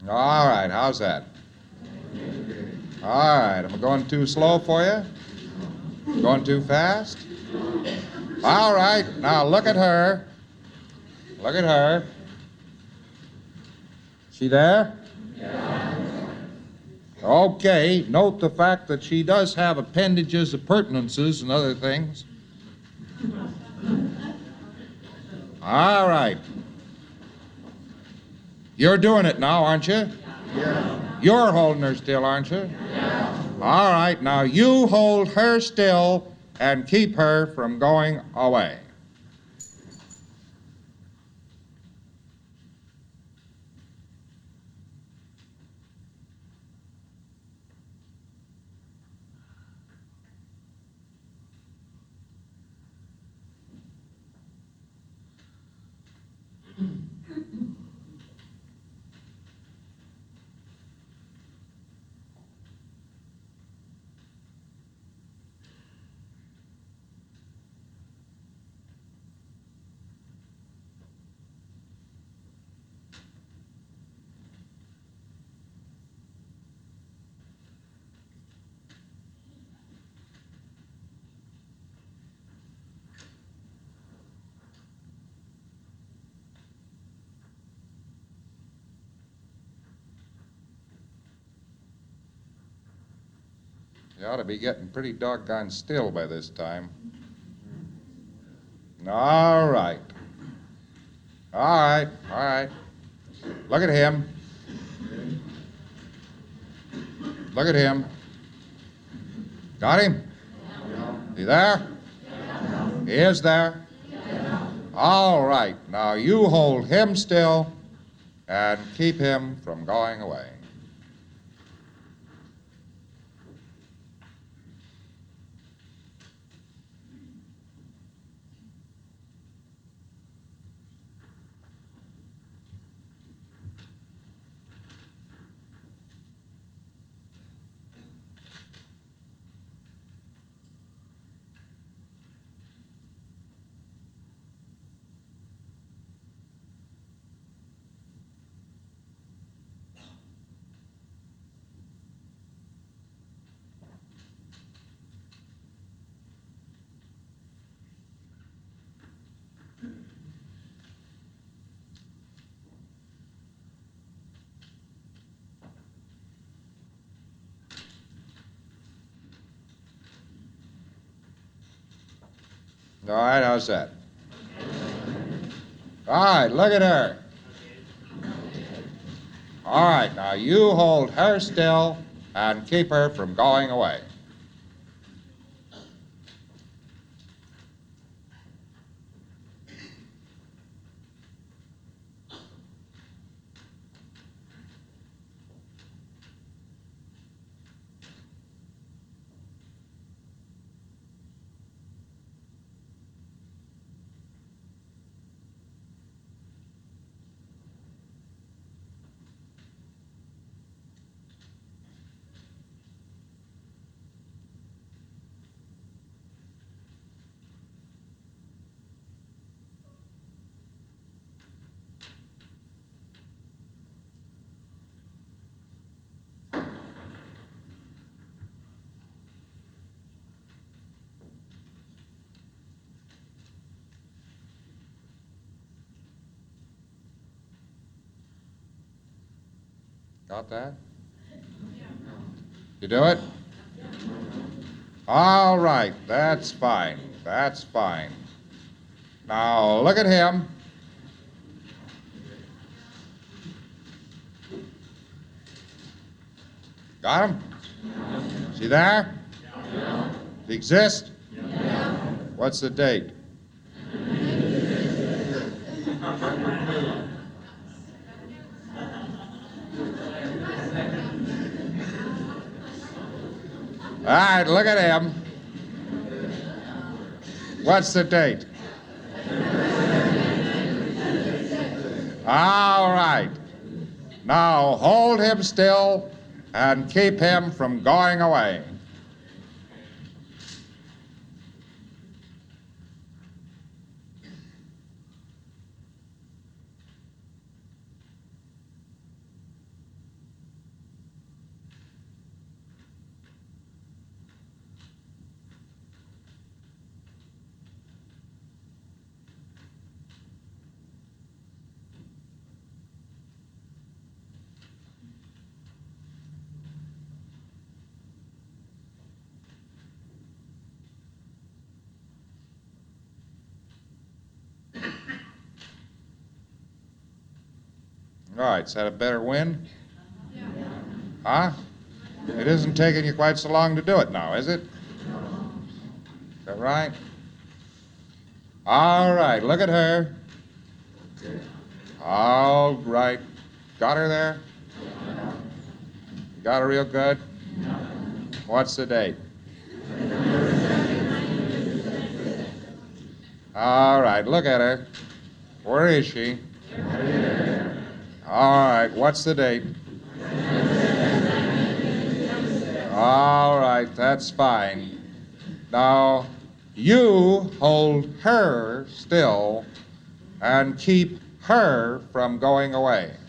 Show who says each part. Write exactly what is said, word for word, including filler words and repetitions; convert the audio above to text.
Speaker 1: All right, how's that? All right, am I going too slow for you? Going too fast? All right, now look at her. Look at her. She there? Okay, note the fact that she does have appendages, appurtenances, and other things. All right. You're doing it now, aren't you?
Speaker 2: Yeah.
Speaker 1: You're holding her still, aren't you? Yeah. All right, now you hold her still and keep her from going away. You ought to be getting pretty doggone still by this time. All right. All right, all right. Look at him. Look at him. Got him? He there? He is there? All right, now you hold him still and keep him from going away. All right, how's that? All right, look at her. All right, now you hold her still and keep her from going away. Got that? You do it? All right, that's fine. That's fine. Now, look at him. Got him? Is he there? Does he exist? What's the date? All right, look at him. What's the date? All right. Now hold him still and keep him from going away. All right, is that a better win? Huh? It isn't taking you quite so long to do it now, is it? Is that right? All right, look at her. All right. Got her there? Got her real good? What's the date? All right, look at her. Where is she? All right, what's the date? All right, that's fine. Now, you hold her still and keep her from going away.